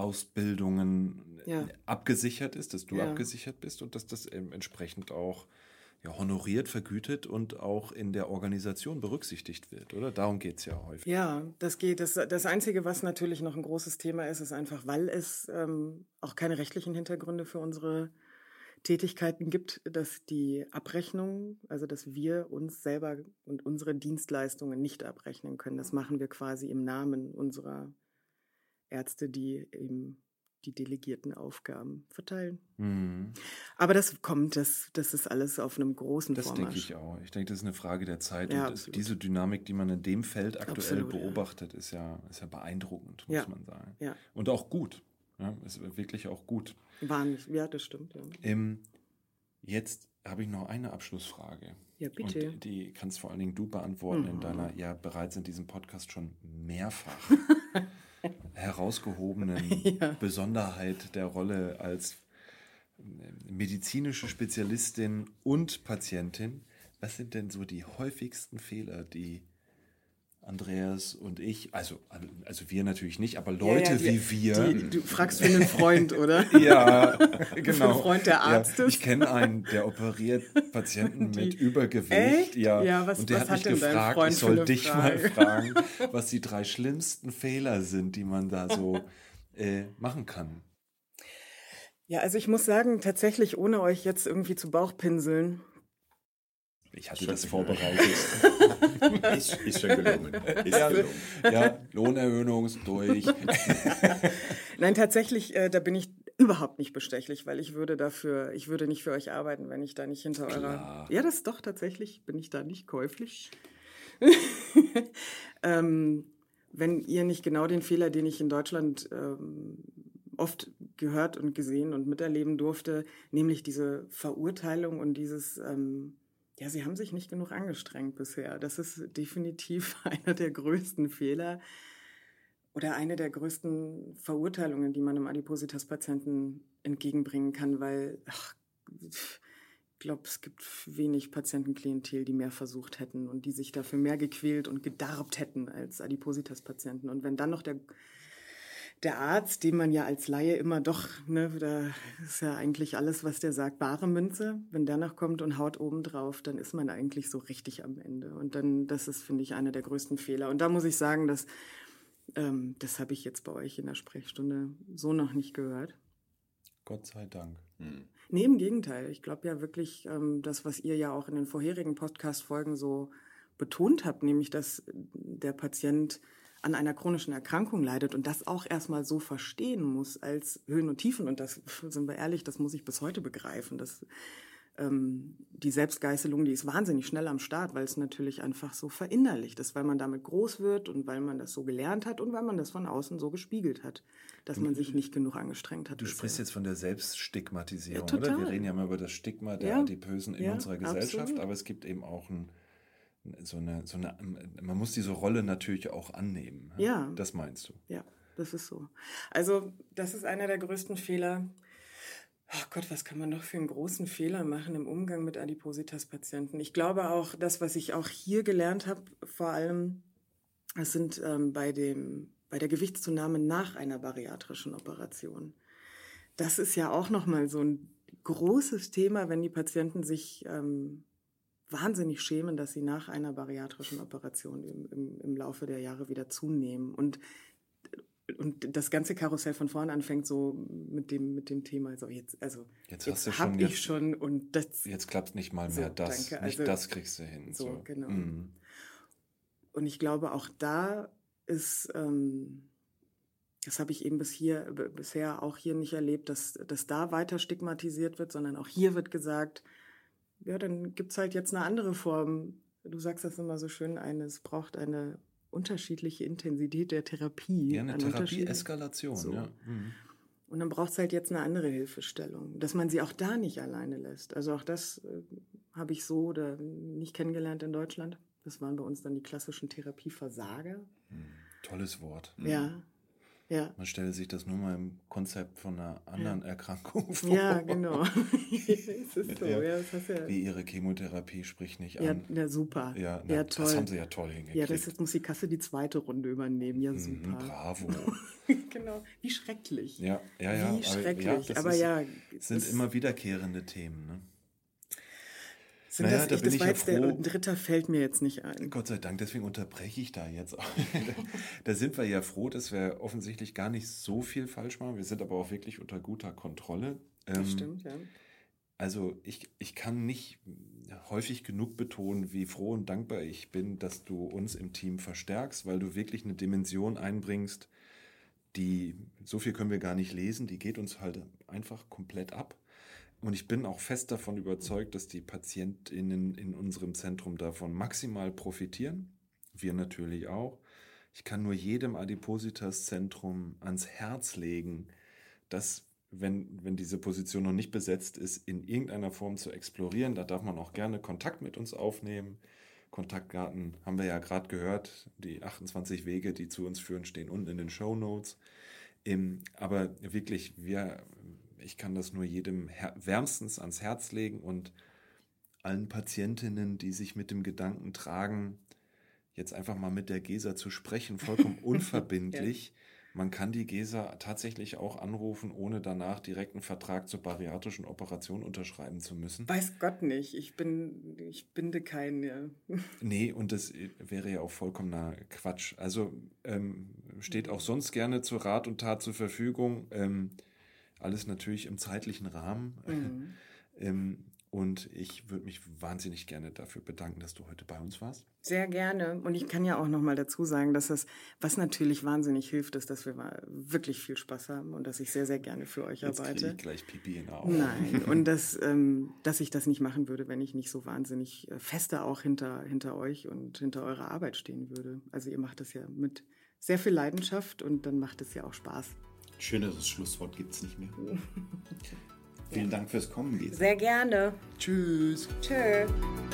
Zusatzausbildungen abgesichert ist, dass du abgesichert bist und dass das entsprechend auch honoriert, vergütet und auch in der Organisation berücksichtigt wird, oder? Darum geht es ja häufig. Ja, das geht. Das Einzige, was natürlich noch ein großes Thema ist, ist einfach, weil es auch keine rechtlichen Hintergründe für unsere Tätigkeiten gibt, dass die Abrechnung, also dass wir uns selber und unsere Dienstleistungen nicht abrechnen können. Das machen wir quasi im Namen unserer Ärzte, die eben die delegierten Aufgaben verteilen. Mhm. Aber das kommt, das ist alles auf einem großen Das Vormarsch. denke ich auch. Ich denke, das ist eine Frage der Zeit. Ja, und absolut. diese Dynamik, die man in dem Feld aktuell Absolut, ja. beobachtet, ist ja beeindruckend, muss Ja. man sagen. Ja. Und auch gut. Ja, ist wirklich auch gut. Wahnsinnig. Ja, das stimmt. Ja, Jetzt habe ich noch eine Abschlussfrage. ja bitte. Und die kannst vor allen Dingen du beantworten in Mhm. deiner ja bereits in diesem Podcast schon mehrfach herausgehobenen Ja. Besonderheit der Rolle als medizinische Spezialistin und Patientin. Was sind denn so die häufigsten Fehler, die Andreas und ich, also wir natürlich nicht, aber Leute wie wir. Du fragst für einen Freund, oder? Ja, genau. Für einen Freund, der Arzt ja, ist. ich kenne einen, der operiert Patienten mit Übergewicht. Echt? Ja, Ja, und der was hat mich hat denn dein gefragt, Freund ich für soll eine dich Frage? mal fragen, was die 3 schlimmsten Fehler sind, die man da so machen kann. Ja, also ich muss sagen, tatsächlich, ohne euch jetzt irgendwie zu Bauchpinseln, Ich hatte das vorbereitet. Ist schon gelungen. Ist Ja, gelungen. ja, Lohnerhöhung ist durch. nein, tatsächlich, da bin ich überhaupt nicht bestechlich, weil ich würde nicht für euch arbeiten, wenn ich da nicht hinter Klar. eurer... Ja, das ist doch tatsächlich, bin ich da nicht käuflich. Wenn ihr nicht genau den Fehler, den ich in Deutschland oft gehört und gesehen und miterleben durfte, nämlich diese Verurteilung und dieses, ja, sie haben sich nicht genug angestrengt bisher. Das ist definitiv einer der größten Fehler oder eine der größten Verurteilungen, die man einem Adipositas-Patienten entgegenbringen kann, weil ich glaube, es gibt wenig Patientenklientel, die mehr versucht hätten und die sich dafür mehr gequält und gedarbt hätten als Adipositas-Patienten. Und wenn dann noch der Arzt, den man ja als Laie immer doch, ne, da ist ja eigentlich alles, was der sagt, bare Münze, wenn der noch kommt und haut oben drauf, dann ist man eigentlich so richtig am Ende. Und dann, das ist, finde ich, einer der größten Fehler. Und da muss ich sagen, das habe ich jetzt bei euch in der Sprechstunde so noch nicht gehört. Gott sei Dank. Nee, im Gegenteil. Ich glaube ja wirklich, das, was ihr ja auch in den vorherigen Podcast-Folgen so betont habt, nämlich, dass der Patient an einer chronischen Erkrankung leidet und das auch erstmal so verstehen muss als Höhen und Tiefen. Und das, sind wir ehrlich, das muss ich bis heute begreifen. Die Selbstgeißelung, die ist wahnsinnig schnell am Start, weil es natürlich einfach so verinnerlicht ist, weil man damit groß wird und weil man das so gelernt hat und weil man das von außen so gespiegelt hat, dass man sich nicht genug angestrengt hat. Du sprichst jetzt von der Selbststigmatisierung, Ja, oder? total. Wir reden ja immer über das Stigma der Ja. Adipösen in Ja, unserer Gesellschaft, absolut. aber es gibt eben auch man muss diese Rolle natürlich auch annehmen. Ja. Das meinst du? Ja, das ist so. Also das ist einer der größten Fehler. Ach Gott, was kann man noch für einen großen Fehler machen im Umgang mit Adipositas-Patienten? Ich glaube auch, das, was ich auch hier gelernt habe, vor allem, das sind bei der Gewichtszunahme nach einer bariatrischen Operation. Das ist ja auch nochmal so ein großes Thema, wenn die Patienten sich wahnsinnig schämen, dass sie nach einer bariatrischen Operation im Laufe der Jahre wieder zunehmen. Und das ganze Karussell von vorn anfängt so mit dem Thema. Also jetzt habe ich schon und das. Jetzt klappt nicht mal So, mehr das. danke. Nicht Also, das kriegst du hin. So, genau. Mhm. Und ich glaube, auch da ist, das habe ich eben bisher auch hier nicht erlebt, dass da weiter stigmatisiert wird, sondern auch hier wird gesagt, ja, dann gibt es halt jetzt eine andere Form. Du sagst das immer so schön, es braucht eine unterschiedliche Intensität der Therapie. Ja, eine Therapie-Eskalation. So. Ja. Mhm. Und dann braucht es halt jetzt eine andere Hilfestellung, dass man sie auch da nicht alleine lässt. Also auch das habe ich so oder nicht kennengelernt in Deutschland. Das waren bei uns dann die klassischen Therapieversager. Tolles Wort. Ja, ja. Man stelle sich das nur mal im Konzept von einer anderen Erkrankung vor. Ja, genau. Es ist so. Ja, das hast ja. Wie ihre Chemotherapie spricht nicht Ja, an. ja, super. Ja, Ja, toll. das haben sie ja toll hingekriegt. Ja, jetzt muss die Kasse die zweite Runde übernehmen. Ja, super. Bravo. Genau. Wie schrecklich. Ja. Wie schrecklich. Das Aber ja. sind immer wiederkehrende Themen. Ne? Da bin ich ja froh. Ein dritter fällt mir jetzt nicht ein. Gott sei Dank, deswegen unterbreche ich da jetzt auch. Da sind wir ja froh, dass wir offensichtlich gar nicht so viel falsch machen. Wir sind aber auch wirklich unter guter Kontrolle. Das stimmt, ja. Also ich kann nicht häufig genug betonen, wie froh und dankbar ich bin, dass du uns im Team verstärkst, weil du wirklich eine Dimension einbringst, so viel können wir gar nicht lesen, die geht uns halt einfach komplett ab. Und ich bin auch fest davon überzeugt, dass die PatientInnen in unserem Zentrum davon maximal profitieren. Wir natürlich auch. Ich kann nur jedem Adipositas-Zentrum ans Herz legen, dass, wenn diese Position noch nicht besetzt ist, in irgendeiner Form zu explorieren. Da darf man auch gerne Kontakt mit uns aufnehmen. Kontaktdaten haben wir ja gerade gehört. Die 28 Wege, die zu uns führen, stehen unten in den Shownotes. Aber wirklich, ich kann das nur jedem wärmstens ans Herz legen und allen Patientinnen, die sich mit dem Gedanken tragen, jetzt einfach mal mit der Gesa zu sprechen, vollkommen unverbindlich. Ja. Man kann die Gesa tatsächlich auch anrufen, ohne danach direkt einen Vertrag zur bariatrischen Operation unterschreiben zu müssen. Weiß Gott nicht, ich binde keinen. Ja. Nee, und das wäre ja auch vollkommener Quatsch. Also steht auch sonst gerne zur Rat und Tat zur Verfügung. Alles natürlich im zeitlichen Rahmen. Und ich würde mich wahnsinnig gerne dafür bedanken, dass du heute bei uns warst. Sehr gerne. Und ich kann ja auch noch mal dazu sagen, dass was natürlich wahnsinnig hilft, ist, dass wir mal wirklich viel Spaß haben und dass ich sehr, sehr gerne für euch arbeite. Jetzt kriege ich gleich Pipi in den Augen. Nein, und dass ich das nicht machen würde, wenn ich nicht so wahnsinnig fester auch hinter euch und hinter eurer Arbeit stehen würde. Also ihr macht das ja mit sehr viel Leidenschaft und dann macht es ja auch Spaß. Schöneres Schlusswort gibt es nicht mehr. Vielen Dank fürs Kommen, Gesa. Sehr gerne. Tschüss. Tschö.